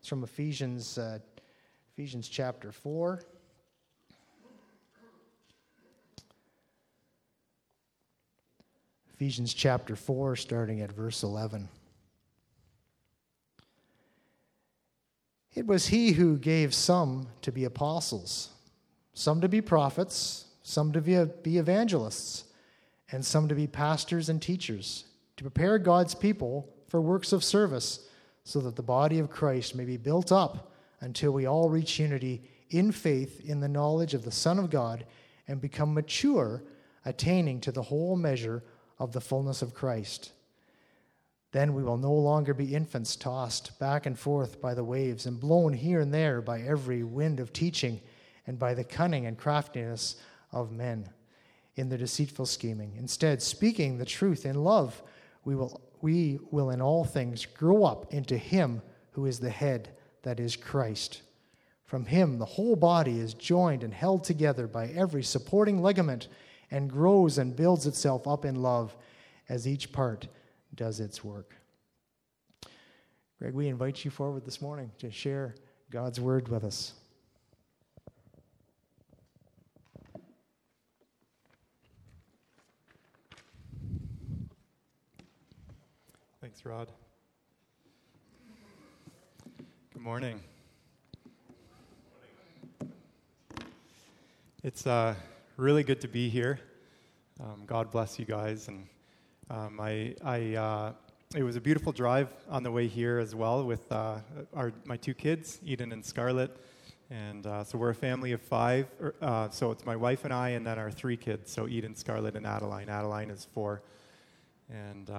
It's from Ephesians chapter 4. Ephesians chapter 4, starting at verse 11. It was he who gave some to be apostles, some to be prophets, some to be evangelists, and some to be pastors and teachers, to prepare God's people for works of service, so that the body of Christ may be built up until we all reach unity in faith in the knowledge of the Son of God and become mature, attaining to the whole measure of the fullness of Christ. Then we will no longer be infants tossed back and forth by the waves and blown here and there by every wind of teaching and by the cunning and craftiness of men in their deceitful scheming. Instead, speaking the truth in love, we will in all things grow up into him who is the head, that is Christ. From him the whole body is joined and held together by every supporting ligament and grows and builds itself up in love as each part does its work. Greg, we invite you forward this morning to share God's word with us. Thanks, Rod. Good morning. It's really good to be here. God bless you guys, and it was a beautiful drive on the way here as well with my two kids, Eden and Scarlett, and so we're a family of 5. So it's my wife and I, and then our 3 kids. So Eden, Scarlett, and Adeline. Adeline is 4, and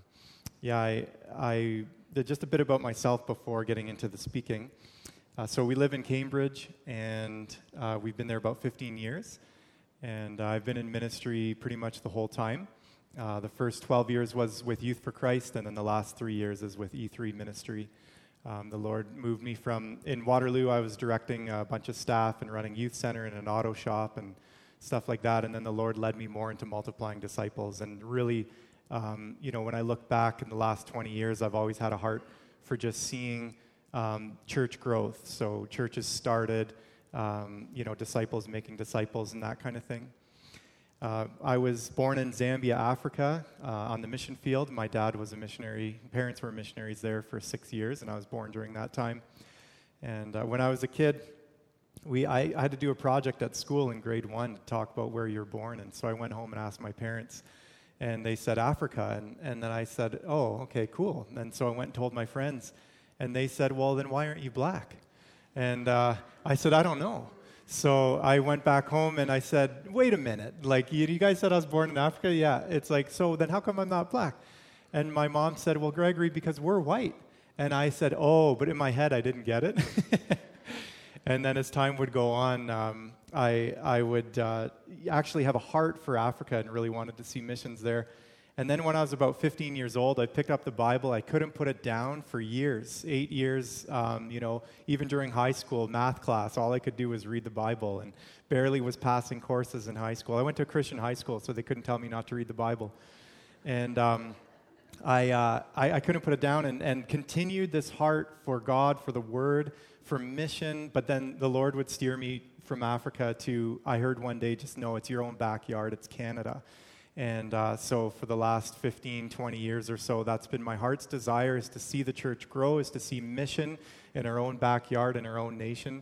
I did just a bit about myself before getting into the speaking. So we live in Cambridge, and we've been there about 15 years. And I've been in ministry pretty much the whole time. The first 12 years was with Youth for Christ, and then the last 3 years is with E3 Ministry. The Lord moved me in Waterloo, I was directing a bunch of staff and running youth center and an auto shop and stuff like that. And then the Lord led me more into multiplying disciples. And really, when I look back in the last 20 years, I've always had a heart for just seeing church growth. So churches started, disciples making disciples and that kind of thing. I was born in Zambia, Africa, on the mission field. My dad was a missionary. Parents were missionaries there for 6 years, and I was born during that time. And when I was a kid, I had to do a project at school in grade 1 to talk about where you're born. And so I went home and asked my parents, and they said Africa. And then I said, oh, okay, cool. And so I went and told my friends, and they said, well, then why aren't you black? And I said, I don't know. So I went back home and I said, wait a minute, like you guys said I was born in Africa? Yeah. It's like, so then how come I'm not black? And my mom said, well, Gregory, because we're white. And I said, oh, but in my head I didn't get it. And then as time would go on, I would actually have a heart for Africa and really wanted to see missions there. And then when I was about 15 years old, I picked up the Bible. I couldn't put it down for years, 8 years. Even during high school math class, all I could do was read the Bible and barely was passing courses in high school. I went to a Christian high school, so they couldn't tell me not to read the Bible. And I couldn't put it down and continued this heart for God, for the Word, for mission. But then the Lord would steer me from Africa to, I heard one day, just know it's your own backyard, it's Canada. And so for the last 15, 20 years or so, that's been my heart's desire, is to see the church grow, is to see mission in our own backyard, in our own nation.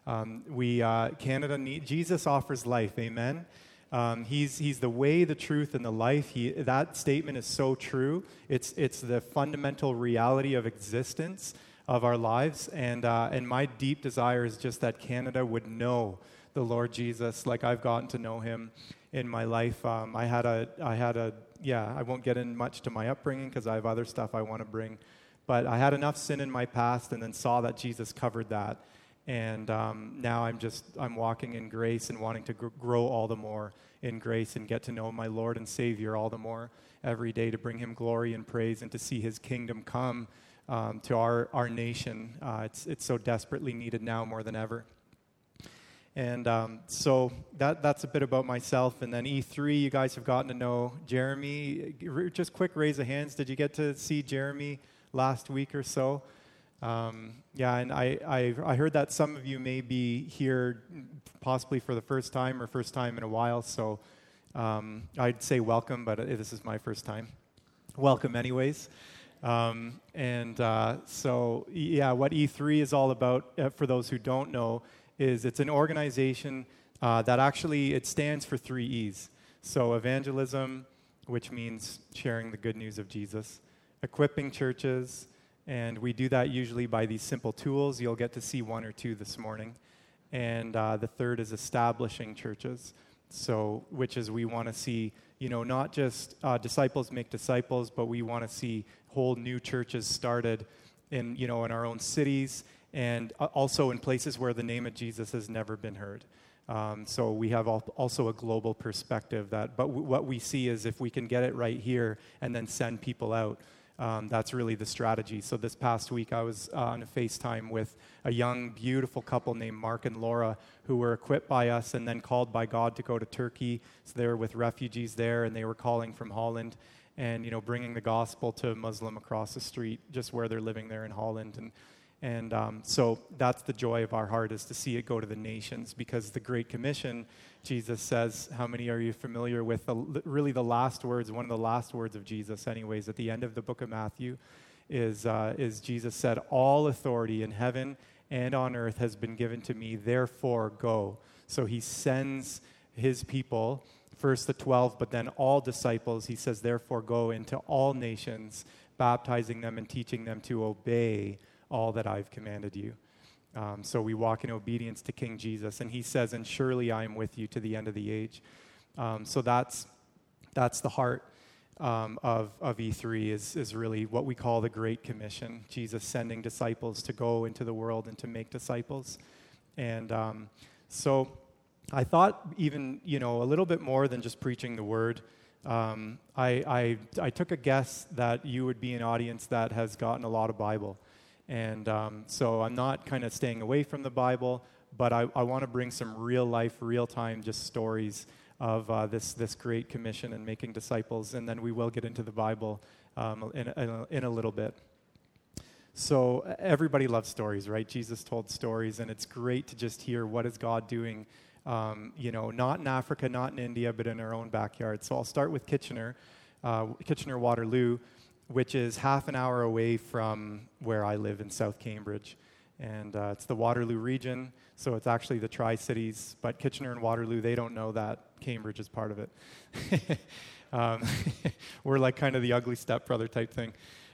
Jesus offers life, amen? He's the way, the truth, and the life. That statement is so true. It's the fundamental reality of existence of our lives. And my deep desire is just that Canada would know the Lord Jesus like I've gotten to know him in my life. I won't get in much to my upbringing because I have other stuff I want to bring, but I had enough sin in my past and then saw that Jesus covered that. And now I'm walking in grace and wanting to grow all the more in grace and get to know my Lord and Savior all the more every day, to bring him glory and praise and to see his kingdom come to our nation. It's so desperately needed now more than ever. And so that's a bit about myself. And then E3, you guys have gotten to know Jeremy. Just quick raise of hands. Did you get to see Jeremy last week or so? Yeah, and I heard that some of you may be here possibly for the first time or first time in a while, so I'd say welcome, but this is my first time. Welcome anyways. So, yeah, what E3 is all about, for those who don't know, is it's an organization that actually, it stands for 3 E's. So evangelism, which means sharing the good news of Jesus, equipping churches, and we do that usually by these simple tools. You'll get to see 1 or 2 this morning. And the third is establishing churches. So, which is we want to see, not just disciples make disciples, but we want to see whole new churches started in our own cities and also in places where the name of Jesus has never been heard. So we have also a global perspective but what we see is if we can get it right here and then send people out, that's really the strategy. So this past week I was on a FaceTime with a young, beautiful couple named Mark and Laura who were equipped by us and then called by God to go to Turkey. So they were with refugees there, and they were calling from Holland and, bringing the gospel to a Muslim across the street just where they're living there in Holland. And so that's the joy of our heart, is to see it go to the nations, because the Great Commission, Jesus says, how many are you familiar with really the last words, one of the last words of Jesus anyways, at the end of the book of Matthew, is Jesus said, all authority in heaven and on earth has been given to me, therefore go. So he sends his people, first the 12, but then all disciples. He says, therefore go into all nations, baptizing them and teaching them to obey all that I've commanded you. So we walk in obedience to King Jesus. And he says, and surely I am with you to the end of the age. So that's the heart of E3 is really what we call the Great Commission. Jesus sending disciples to go into the world and to make disciples. And so I thought even, a little bit more than just preaching the word. I took a guess that you would be an audience that has gotten a lot of Bible. And so I'm not kind of staying away from the Bible, but I want to bring some real life, real time, just stories of this Great Commission and making disciples, and then we will get into the Bible in a little bit. So everybody loves stories, right? Jesus told stories, and it's great to just hear what is God doing, not in Africa, not in India, but in our own backyard. So I'll start with Kitchener Waterloo, which is half an hour away from where I live in South Cambridge. And it's the Waterloo region, so it's actually the Tri-Cities. But Kitchener and Waterloo, they don't know that Cambridge is part of it. We're like kind of the ugly stepbrother type thing.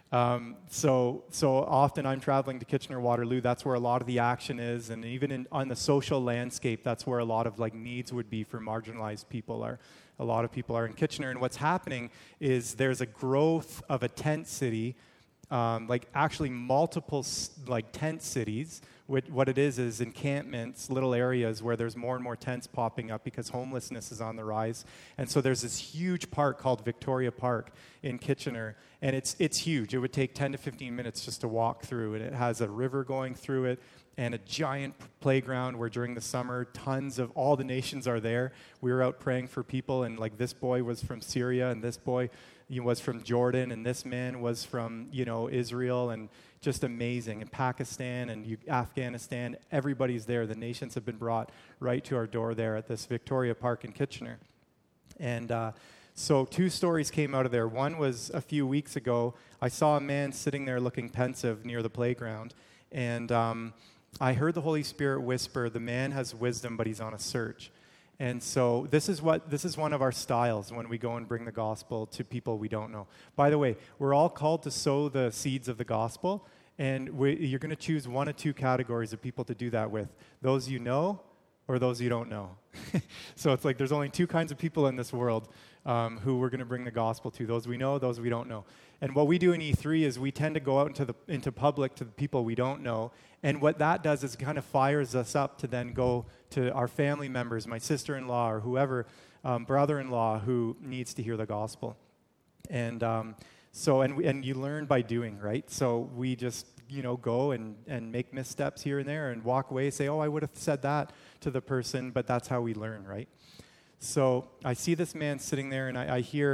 So often I'm traveling to Kitchener, Waterloo. That's where a lot of the action is, and even on the social landscape, that's where a lot of needs would be for marginalized people are. A lot of people are in Kitchener, and what's happening is there's a growth of a tent city, actually multiple tent cities. What it is encampments, little areas where there's more and more tents popping up because homelessness is on the rise. And so there's this huge park called Victoria Park in Kitchener, and it's huge. It would take 10 to 15 minutes just to walk through, and it has a river going through it and a giant playground where during the summer tons of all the nations are there. We were out praying for people, and this boy was from Syria, and this boy was from Jordan, and this man was from Israel, and just amazing. And Pakistan and Afghanistan, everybody's there. The nations have been brought right to our door there at this Victoria Park in Kitchener. And so 2 stories came out of there. One was a few weeks ago. I saw a man sitting there looking pensive near the playground, and I heard the Holy Spirit whisper, the man has wisdom, but he's on a search. And so this is one of our styles when we go and bring the gospel to people we don't know. By the way, we're all called to sow the seeds of the gospel, and you're going to choose 1 or 2 categories of people to do that with. Those you know or those you don't know. So it's there's only 2 kinds of people in this world who we're going to bring the gospel to. Those we know, those we don't know. And what we do in E3 is we tend to go out into public to the people we don't know. And what that does is kind of fires us up to then go to our family members, my sister-in-law or whoever, brother-in-law who needs to hear the gospel. And and you learn by doing, right? So we just, go and make missteps here and there and walk away, say, oh, I would have said that to the person, but that's how we learn, right? So I see this man sitting there, and I hear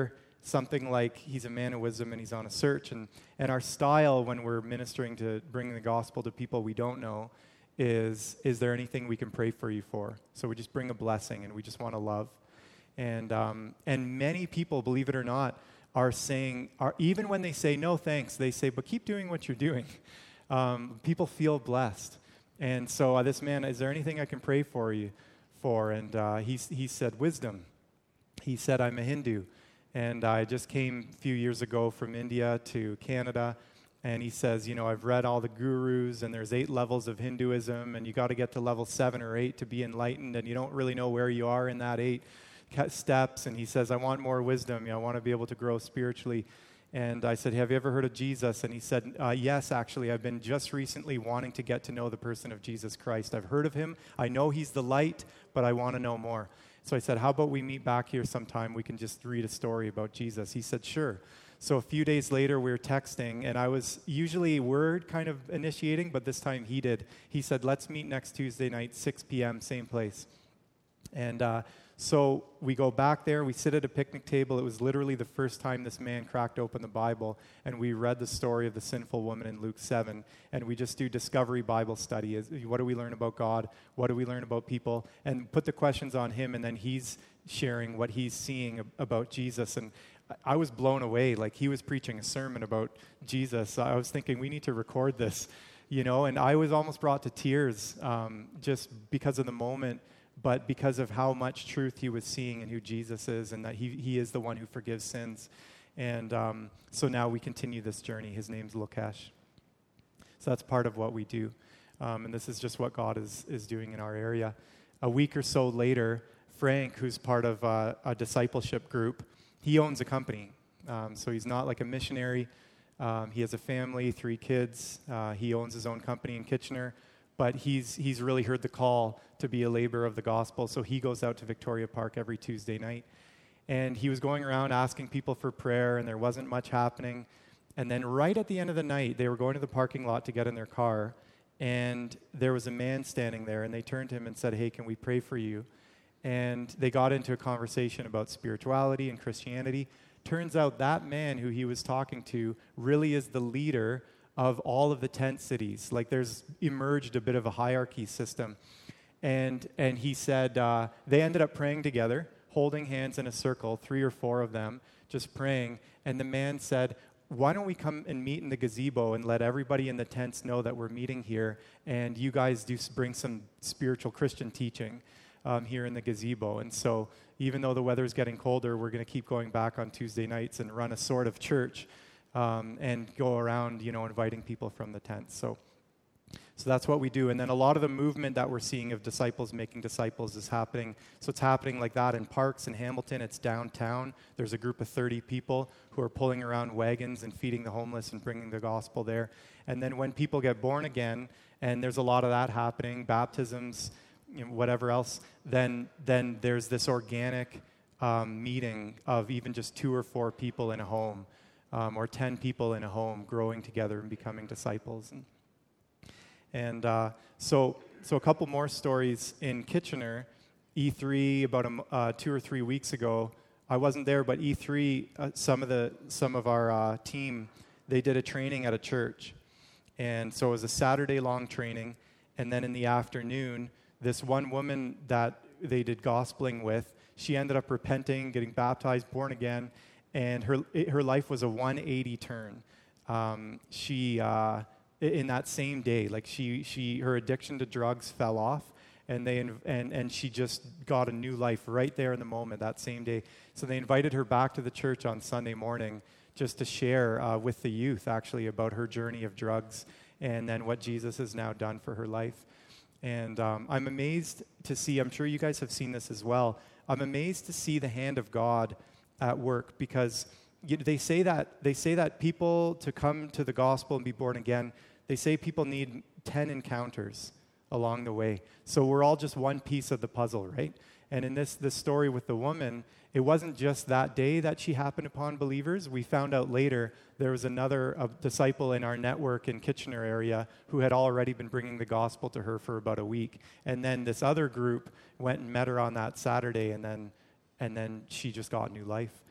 something like he's a man of wisdom and he's on a search. And our style when we're ministering to bring the gospel to people we don't know is there anything we can pray for you for? So we just bring a blessing and we just want to love. And many people, believe it or not, are saying, even when they say no thanks, they say, but keep doing what you're doing. People feel blessed. And so this man, is there anything I can pray for you for? And he said, wisdom. He said, I'm a Hindu. And I just came a few years ago from India to Canada. And he says, I've read all the gurus, and there's 8 levels of Hinduism, and you got to get to level 7 or 8 to be enlightened, and you don't really know where you are in that 8 steps. And he says, I want more wisdom. I want to be able to grow spiritually. And I said, have you ever heard of Jesus? And he said, yes, actually. I've been just recently wanting to get to know the person of Jesus Christ. I've heard of him. I know he's the light, but I want to know more. So I said, how about we meet back here sometime? We can just read a story about Jesus. He said, sure. So a few days later, we were texting, and I was usually word kind of initiating, but this time he did. He said, let's meet next Tuesday night, 6 p.m., same place. And so we go back there, we sit at a picnic table. It was literally the first time this man cracked open the Bible, and we read the story of the sinful woman in Luke 7, and we just do discovery Bible study. What do we learn about God? What do we learn about people? And put the questions on him, and then he's sharing what he's seeing about Jesus. And I was blown away. Like, he was preaching a sermon about Jesus. I was thinking, we need to record this, and I was almost brought to tears just because of the moment, but because of how much truth he was seeing in who Jesus is, and that he is the one who forgives sins. And so now we continue this journey. His name's Lokesh. So that's part of what we do. And this is just what God is doing in our area. A week or so later, Frank, who's part of a discipleship group, he owns a company. So he's not like a missionary. He has a family, 3 kids. He owns his own company in Kitchener. But he's really heard the call to be a laborer of the gospel. So he goes out to Victoria Park every Tuesday night. And he was going around asking people for prayer, and there wasn't much happening. And then right at the end of the night, they were going to the parking lot to get in their car. And there was a man standing there, and they turned to him and said, hey, can we pray for you? And they got into a conversation about spirituality and Christianity. Turns out that man who he was talking to really is the leader of all of the tent cities. Like, there's emerged a bit of a hierarchy system. And he said they ended up praying together, holding hands in a circle, 3 or 4 of them, just praying. And the man said, why don't we come and meet in the gazebo and let everybody in the tents know that we're meeting here, and you guys do bring some spiritual Christian teaching here in the gazebo. And so even though the weather's getting colder, we're going to keep going back on Tuesday nights and run a sort of church and go around, inviting people from the tents. So that's what we do. And then a lot of the movement that we're seeing of disciples making disciples is happening. So it's happening like that in Parks in Hamilton. It's downtown. There's a group of 30 people who are pulling around wagons and feeding the homeless and bringing the gospel there. And then when people get born again, and there's a lot of that happening, baptisms, whatever else, then there's this organic meeting of even just 2 or 4 people in a home, or 10 people in a home growing together and becoming disciples. And so a couple more stories in Kitchener. E3 about 2 or 3 weeks ago. I wasn't there, but E3, some of our team, they did a training at a church, and so it was a Saturday-long training. And then in the afternoon, this one woman that they did gospeling with, she ended up repenting, getting baptized, born again, and her life was a 180 turn. In that same day, like her addiction to drugs fell off, and she just got a new life right there in the moment that same day. So they invited her back to the church on Sunday morning just to share with the youth actually about her journey of drugs and then what Jesus has now done for her life. And I'm amazed to see, I'm sure you guys have seen this as well, I'm amazed to see the hand of God at work, because they say that people, to come to the gospel and be born again, they say people need 10 encounters along the way. So we're all just one piece of the puzzle, right? And in this story with the woman, it wasn't just that day that she happened upon believers. We found out later there was another disciple in our network in Kitchener area who had already been bringing the gospel to her for about a week. And then this other group went and met her on that Saturday, and then she just got new life.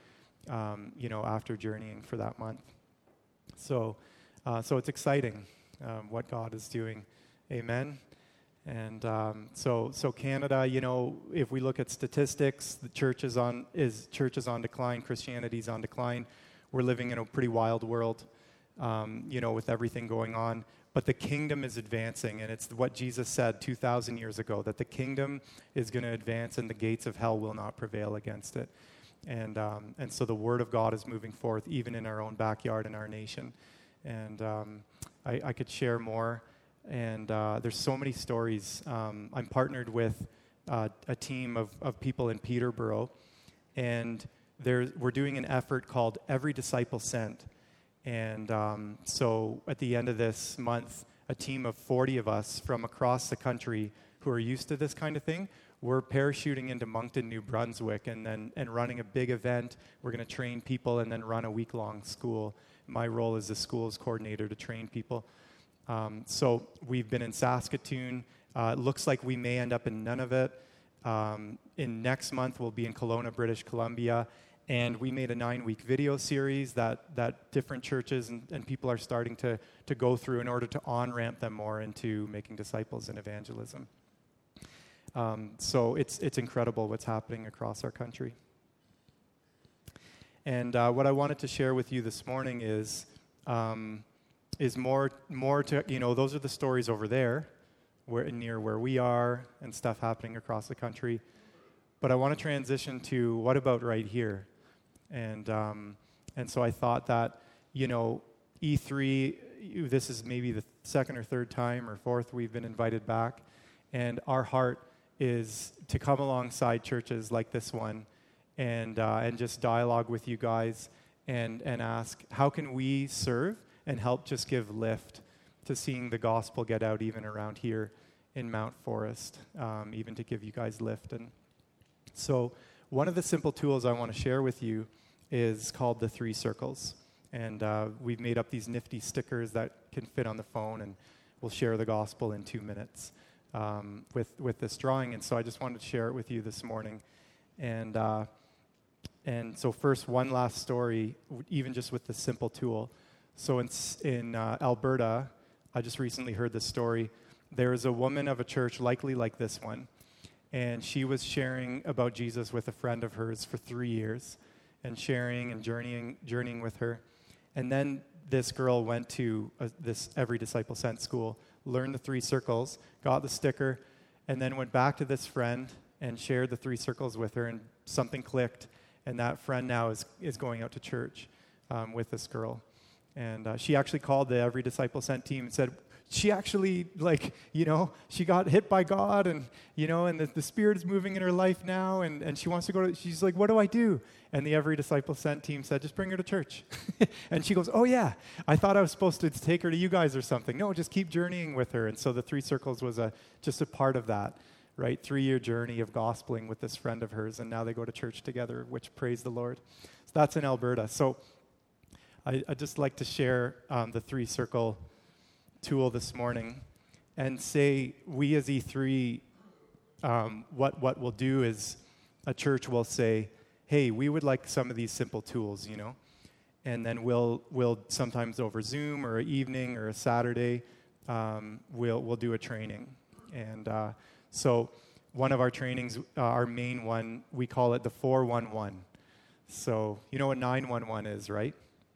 after journeying for that month. So it's exciting what God is doing. Amen. And so Canada, if we look at statistics, the church is on decline. Christianity's on decline. We're living in a pretty wild world, with everything going on. But the kingdom is advancing, and it's what Jesus said 2,000 years ago, that the kingdom is going to advance and the gates of hell will not prevail against it. And so the word of God is moving forth, even in our own backyard in our nation. And I could share more. And there's so many stories. I'm partnered with a team of people in Peterborough, and we're doing an effort called Every Disciple Sent. And so at the end of this month, a team of 40 of us from across the country who are used to this kind of thing, we're parachuting into Moncton, New Brunswick, and running a big event. We're going to train people and then run a week-long school. My role is the school's coordinator to train people. So we've been in Saskatoon. It looks like we may end up in Nunavut. In next month, we'll be in Kelowna, British Columbia. And we made a 9-week video series that different churches and people are starting to go through in order to on-ramp them more into making disciples and evangelism. So it's incredible what's happening across our country. And what I wanted to share with you this morning is more to, those are the stories over there, near where we are and stuff happening across the country. But I want to transition to what about right here? And so I thought that, E3, this is maybe the second or third time or fourth we've been invited back. And our heart is to come alongside churches like this one and just dialogue with you guys and ask, how can we serve and help just give lift to seeing the gospel get out even around here in Mount Forest, even to give you guys lift. And so one of the simple tools I want to share with you is called the 3 circles. And we've made up these nifty stickers that can fit on the phone, and we'll share the gospel in 2 minutes with this drawing. And so I just wanted to share it with you this morning. And so first, one last story, even just with this simple tool. So in Alberta, I just recently heard this story. There is a woman of a church, likely like this one, and she was sharing about Jesus with a friend of hers for 3 years, and sharing and journeying with her. And then this girl went to this Every Disciple Sent school, learned the 3 circles, got the sticker, and then went back to this friend and shared the 3 circles with her, and something clicked, and that friend now is going out to church with this girl. And she actually called the Every Disciple Sent team and said, she actually, she got hit by God, and, and the Spirit is moving in her life now, and she wants to go she's like, what do I do? And the Every Disciple Sent team said, just bring her to church. And she goes, oh yeah, I thought I was supposed to take her to you guys or something. No, just keep journeying with her. And so the 3 circles was just a part of that, right? 3-year journey of gospeling with this friend of hers, and now they go to church together, which praise the Lord. So that's in Alberta. So I'd just like to share the 3-circle tool this morning and say we as E3, what we'll do is a church will say, hey, we would like some of these simple tools, and then we'll sometimes over Zoom or an evening or a Saturday, we'll do a training. And so one of our trainings, our main one, we call it the 411. So you know what 911 is, right?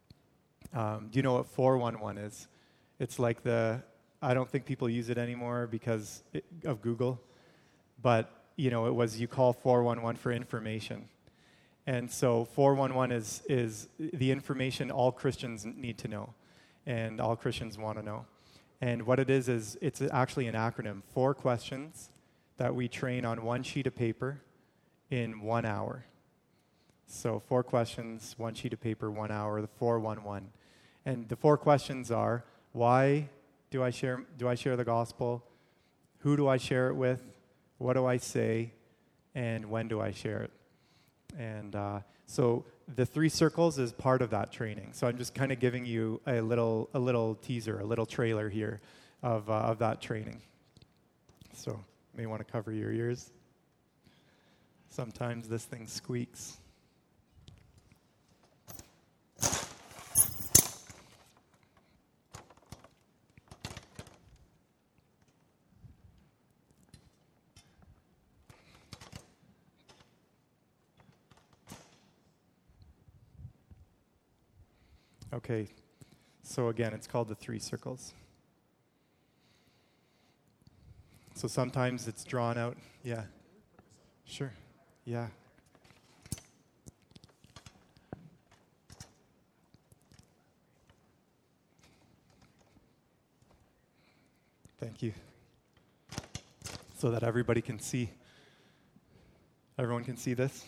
Do you know what 411 is? It's like I don't think people use it anymore because of Google, but, it was you call 411 for information. And so 411 is the information all Christians need to know and all Christians want to know. And what it is it's actually an acronym, 4 questions that we train on 1 sheet of paper in 1 hour. So 4 questions, 1 sheet of paper, 1 hour, the 411. And the 4 questions are, why do I share the gospel? Who do I share it with? What do I say? And when do I share it? And so the 3 circles is part of that training. So I'm just kind of giving you a little teaser, a little trailer here of that training. So you may want to cover your ears. Sometimes this thing squeaks. Okay, so again, it's called the 3 circles. So sometimes it's drawn out. Yeah. Sure. Yeah. Thank you. So that everybody can see. Everyone can see this?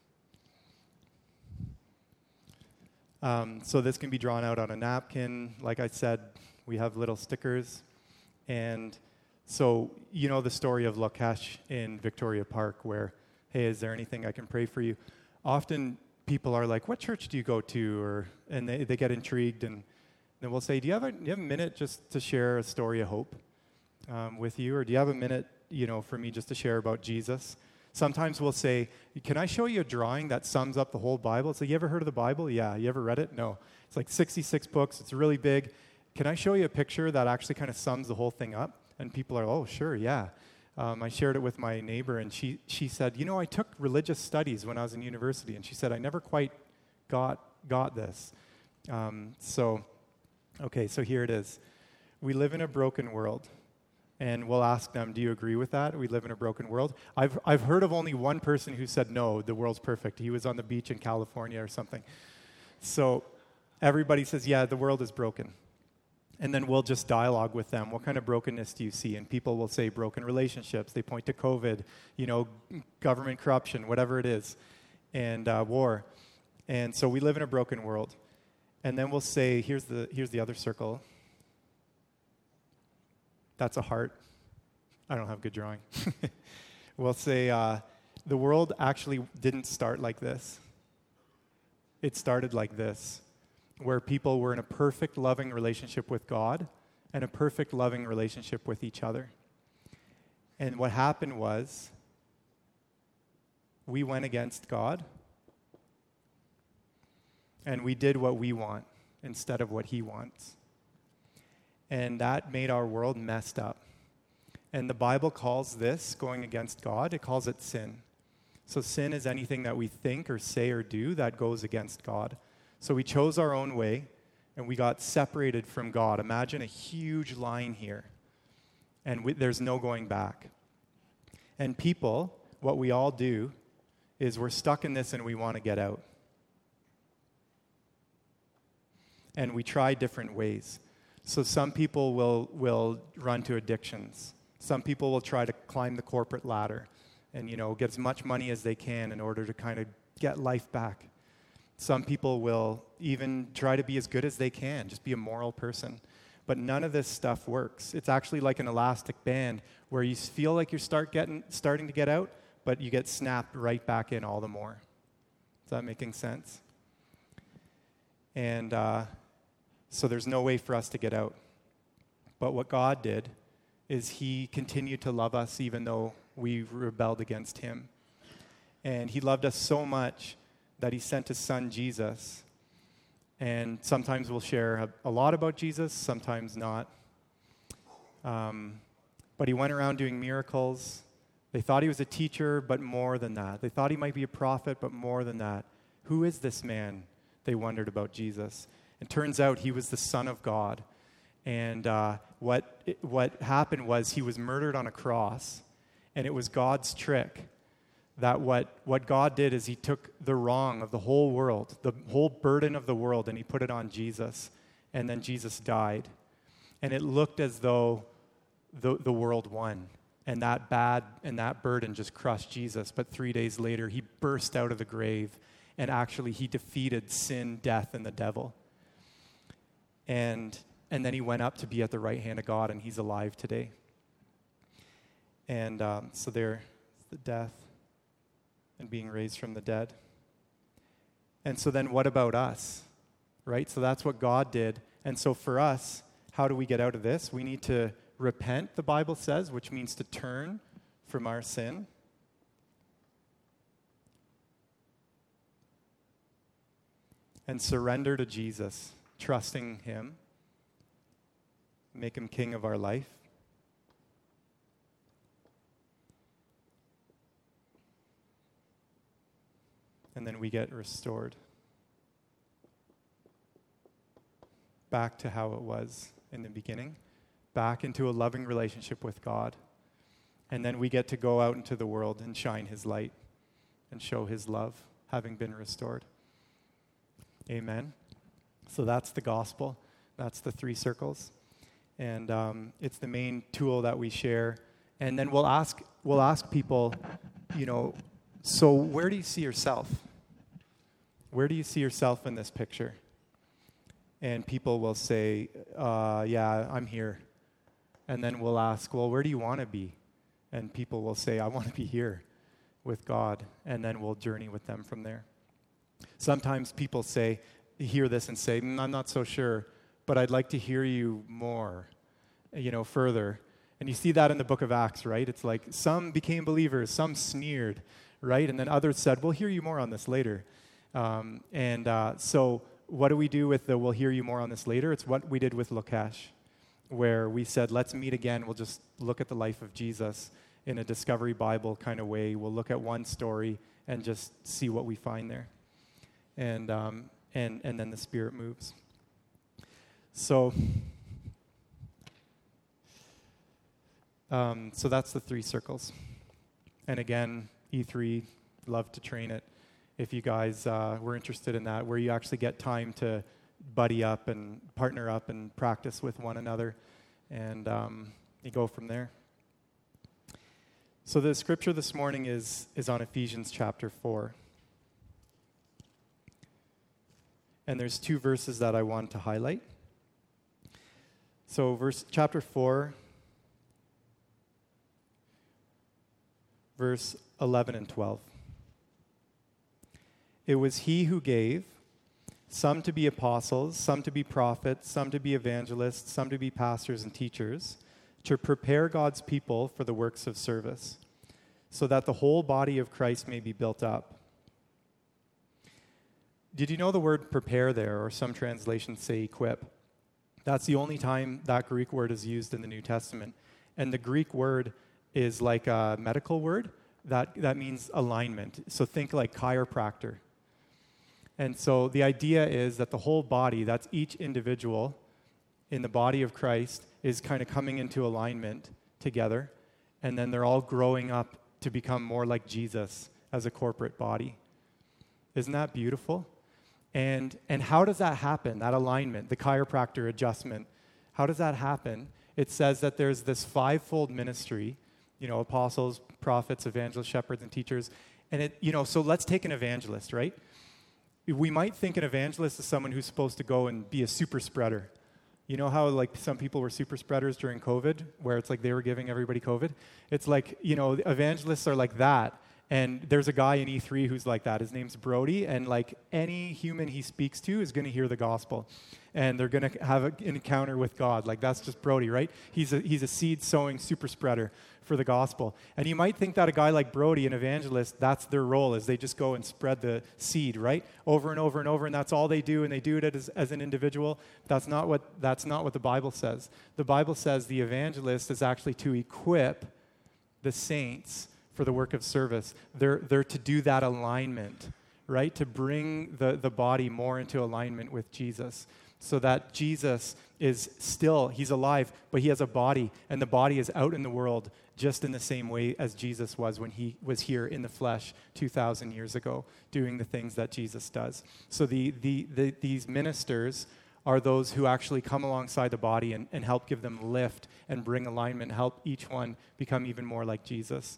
So this can be drawn out on a napkin. Like I said, we have little stickers. And so you know the story of Lokesh in Victoria Park where, hey, is there anything I can pray for you? Often people are like, what church do you go to? And they get intrigued. And then we'll say, do you have a minute just to share a story of hope with you? Or do you have a minute, for me just to share about Jesus? Sometimes we'll say, can I show you a drawing that sums up the whole Bible? So you ever heard of the Bible? Yeah. You ever read it? No. It's like 66 books. It's really big. Can I show you a picture that actually kind of sums the whole thing up? And people are, oh, sure, yeah. I shared it with my neighbor, and she said, I took religious studies when I was in university, and she said, I never quite got this. So here it is. We live in a broken world. And we'll ask them, do you agree with that? We live in a broken world. I've heard of only one person who said, no, the world's perfect. He was on the beach in California or something. So everybody says, yeah, the world is broken. And then we'll just dialogue with them. What kind of brokenness do you see? And people will say broken relationships. They point to COVID, government corruption, whatever it is, and war. And so we live in a broken world. And then we'll say, here's the other circle. That's a heart. I don't have good drawing. We'll say the world actually didn't start like this. It started like this, where people were in a perfect, loving relationship with God and a perfect, loving relationship with each other. And what happened was we went against God and we did what we want instead of what He wants. And that made our world messed up. And the Bible calls this going against God, it calls it sin. So sin is anything that we think or say or do that goes against God. So we chose our own way, and we got separated from God. Imagine a huge line here, and there's no going back. And people, what we all do is we're stuck in this and we want to get out. And we try different ways. So some people will run to addictions. Some people will try to climb the corporate ladder and, get as much money as they can in order to kind of get life back. Some people will even try to be as good as they can, just be a moral person. But none of this stuff works. It's actually like an elastic band where you feel like you're starting to get out, but you get snapped right back in all the more. Is that making sense? And so there's no way for us to get out. But what God did is He continued to love us even though we rebelled against Him. And He loved us so much that He sent His Son, Jesus. And sometimes we'll share a lot about Jesus, sometimes not. But He went around doing miracles. They thought He was a teacher, but more than that. They thought He might be a prophet, but more than that. Who is this man? They wondered about Jesus. It turns out He was the Son of God. And what happened was He was murdered on a cross. And it was God's trick that what God did is He took the wrong of the whole world, the whole burden of the world, and He put it on Jesus. And then Jesus died. And it looked as though the world won. And that burden just crushed Jesus. But 3 days later, He burst out of the grave. And actually, He defeated sin, death, and the devil. And then He went up to be at the right hand of God, and He's alive today. And so there's the death and being raised from the dead. And so then what about us? Right? So that's what God did. And so for us, how do we get out of this? We need to repent, the Bible says, which means to turn from our sin. And surrender to Jesus, trusting Him, make Him king of our life. And then we get restored. back to how it was in the beginning, back into a loving relationship with God. And then we get to go out into the world and shine his light and show his love, having been restored. Amen. So that's the gospel. That's the 3 circles. And it's the main tool that we share. And then we'll ask people, so where do you see yourself? Where do you see yourself in this picture? And people will say, yeah, I'm here. And then we'll ask, well, where do you want to be? And people will say, I want to be here with God. And then we'll journey with them from there. Sometimes people hear this and say, I'm not so sure, but I'd like to hear you more, further. And you see that in the book of Acts, right? It's like some became believers, some sneered, right? And then others said, we'll hear you more on this later. So what do we do with the we'll hear you more on this later? It's what we did with Lokesh, where we said, let's meet again. We'll just look at the life of Jesus in a Discovery Bible kind of way. We'll look at one story and just see what we find there. And then the Spirit moves. So that's the 3 circles. And again, E3, love to train it. If you guys were interested in that, where you actually get time to buddy up and partner up and practice with one another, and you go from there. So the scripture this morning is on Ephesians chapter 4. And there's 2 verses that I want to highlight. So chapter 4, verse 11 and 12. It was he who gave some to be apostles, some to be prophets, some to be evangelists, some to be pastors and teachers, to prepare God's people for the works of service, so that the whole body of Christ may be built up. Did you know the word prepare there, or some translations say equip? That's the only time that Greek word is used in the New Testament. And the Greek word is like a medical word that means alignment. So think like chiropractor. And so the idea is that the whole body, that's each individual in the body of Christ, is kind of coming into alignment together. And then they're all growing up to become more like Jesus as a corporate body. Isn't that beautiful? And how does that happen, that alignment, the chiropractor adjustment? How does that happen? It says that there's this 5-fold ministry, apostles, prophets, evangelists, shepherds, and teachers. And so let's take an evangelist, right? We might think an evangelist is someone who's supposed to go and be a super spreader. You know how some people were super spreaders during COVID, where it's like they were giving everybody COVID? It's like, evangelists are like that. And there's a guy in E3 who's like that. His name's Brody, and any human he speaks to is going to hear the gospel. And they're going to have an encounter with God. That's just Brody, right? He's a seed-sowing super spreader for the gospel. And you might think that a guy like Brody, an evangelist, that's their role, is they just go and spread the seed, right? Over and over and over, and that's all they do, and they do it as an individual. That's not what the Bible says. The Bible says the evangelist is actually to equip the saints for the work of service. They're to do that alignment, right? To bring the body more into alignment with Jesus, so that Jesus is still, he's alive, but he has a body, and the body is out in the world just in the same way as Jesus was when he was here in the flesh 2,000 years ago, doing the things that Jesus does. So these ministers are those who actually come alongside the body and help give them lift and bring alignment, help each one become even more like Jesus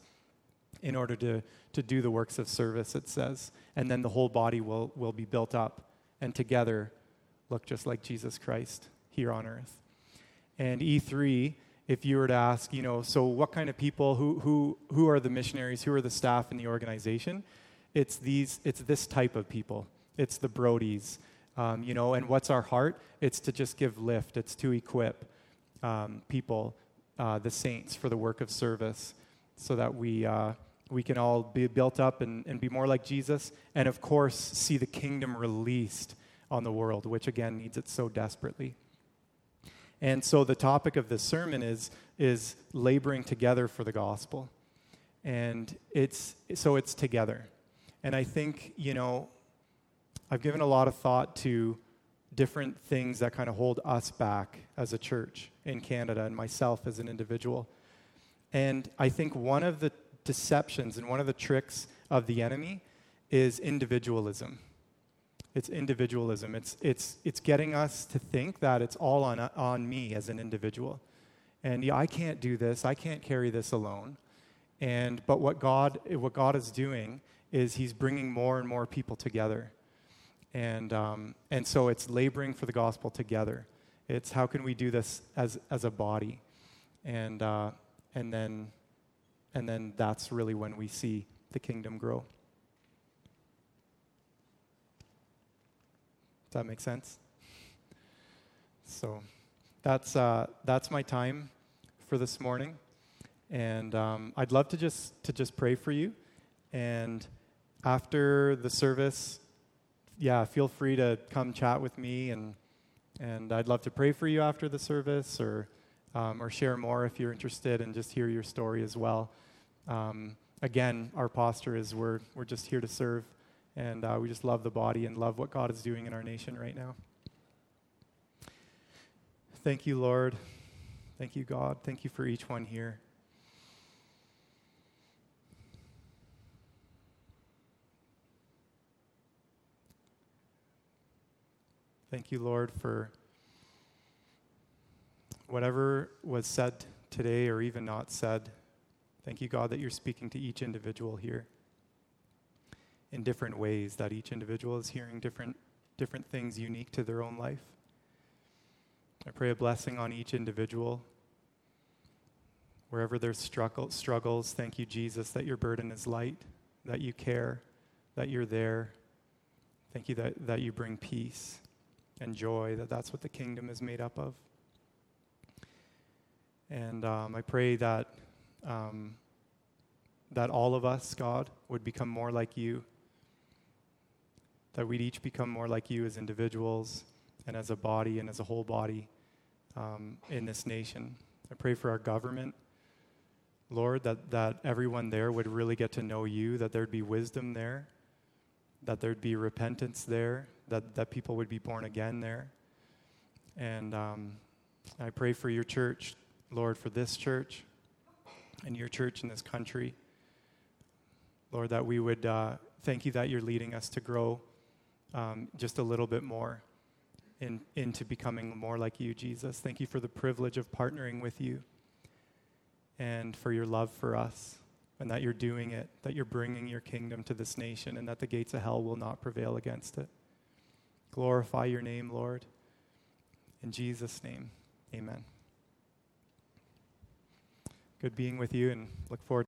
in order to do the works of service, it says. And then the whole body will be built up, and together look just like Jesus Christ here on earth. And E3, if you were to ask, so what kind of people, who are the missionaries, who are the staff in the organization? It's this type of people. It's the Brodies, and what's our heart? It's to just give lift. It's to equip people, the saints, for the work of service, so that we can all be built up and be more like Jesus, and of course see the kingdom released on the world, which again needs it so desperately. And so the topic of this sermon is laboring together for the gospel. And it's together. And I think, I've given a lot of thought to different things that kind of hold us back as a church in Canada and myself as an individual. And I think one of the deceptions and one of the tricks of the enemy is individualism. It's individualism. It's getting us to think that it's all on me as an individual. And yeah, I can't do this. I can't carry this alone. But what God is doing is He's bringing more and more people together. And so it's laboring for the gospel together. It's how can we do this as a body, and then that's really when we see the kingdom grow. Does that make sense? So that's my time for this morning, and I'd love to just pray for you, and after the service, feel free to come chat with me, and I'd love to pray for you after the service, or share more if you're interested, and just hear your story as well. Again, our posture is we're just here to serve, and we just love the body and love what God is doing in our nation right now. Thank you, Lord. Thank you, God. Thank you for each one here. Thank you, Lord, for whatever was said today or even not said. Thank you, God, that you're speaking to each individual here in different ways, that each individual is hearing different things unique to their own life. I pray a blessing on each individual. Wherever there's struggles, thank you, Jesus, that your burden is light, that you care, that you're there. Thank you that you bring peace and joy, that's what the kingdom is made up of. And I pray that all of us, God, would become more like you, that we'd each become more like you as individuals and as a body and as a whole body in this nation. I pray for our government, Lord, that everyone there would really get to know you, that there'd be wisdom there, that there'd be repentance there, that people would be born again there. And I pray for your church, Lord, for this church and your church in this country. Lord, that we would thank you that you're leading us to grow just a little bit more into becoming more like you, Jesus. Thank you for the privilege of partnering with you and for your love for us, and that you're doing it, that you're bringing your kingdom to this nation, and that the gates of hell will not prevail against it. Glorify your name, Lord. In Jesus' name, amen. Good being with you, and look forward